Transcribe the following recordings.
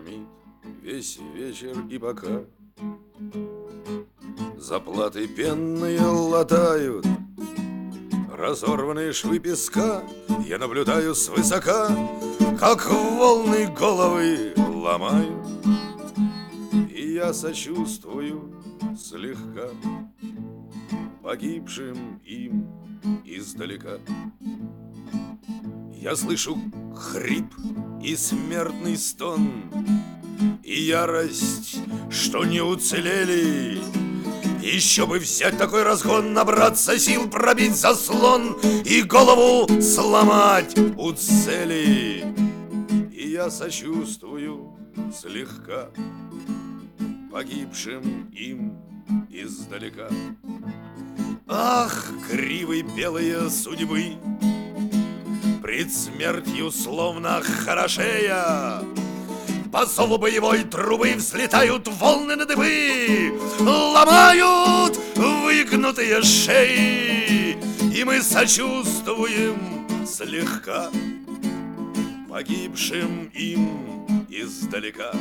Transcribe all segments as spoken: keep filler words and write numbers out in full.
штормит весь вечер и пока заплаты пенные латают разорванные швы песка, я наблюдаю свысока, как волны головы ломают, и я сочувствую слегка погибшим им издалека. Я слышу хрип и смертный стон, и ярость, что не уцелели. Еще бы взять такой разгон, набраться сил, пробить заслон и голову сломать у цели. И я сочувствую слегка погибшим им издалека. Ах, кривые белые судьбы, пред смертью словно хорошея, по зову боевой трубы взлетают волны на дыбы, ломают выгнутые шеи, и мы сочувствуем слегка погибшим им издалека.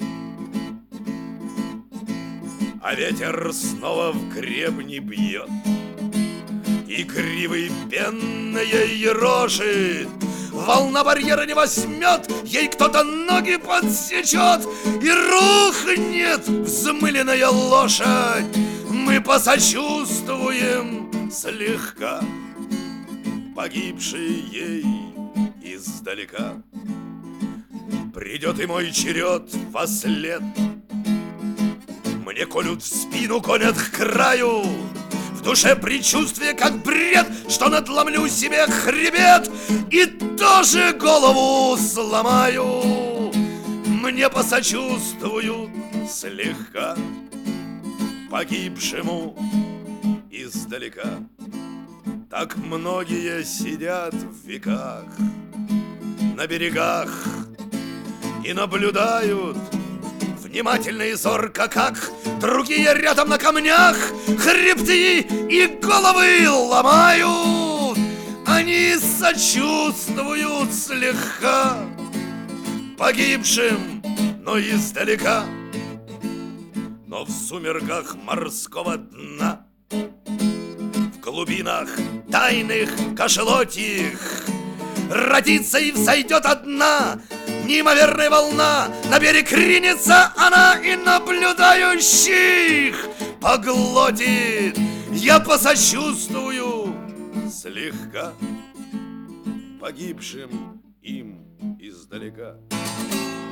А ветер снова в гребни бьет, и гривы пенные ерошит. Волна барьера не возьмет, ей кто-то ноги подсечет, и рухнет взмыленная лошадь. Мы посочувствуем слегка погибшей ей издалека. Придет и мой черед вослед, мне колют в спину, гонят к краю. В душе предчувствие, как бред, что надломлю себе хребет и тоже голову сломаю. Мне посочувствуют слегка погибшему издалека. Так многие сидят в веках на берегах и наблюдают внимательно и зорко, как другие рядом на камнях хребты и головы ломают. Они сочувствуют слегка погибшим, но издалека. Но в сумерках морского дна, в глубинах тайных кашелотьих, родится и взойдет одна неимоверная волна, на берег ринется она и наблюдающих поглотит. Я посочувствую слегка погибшим им издалека.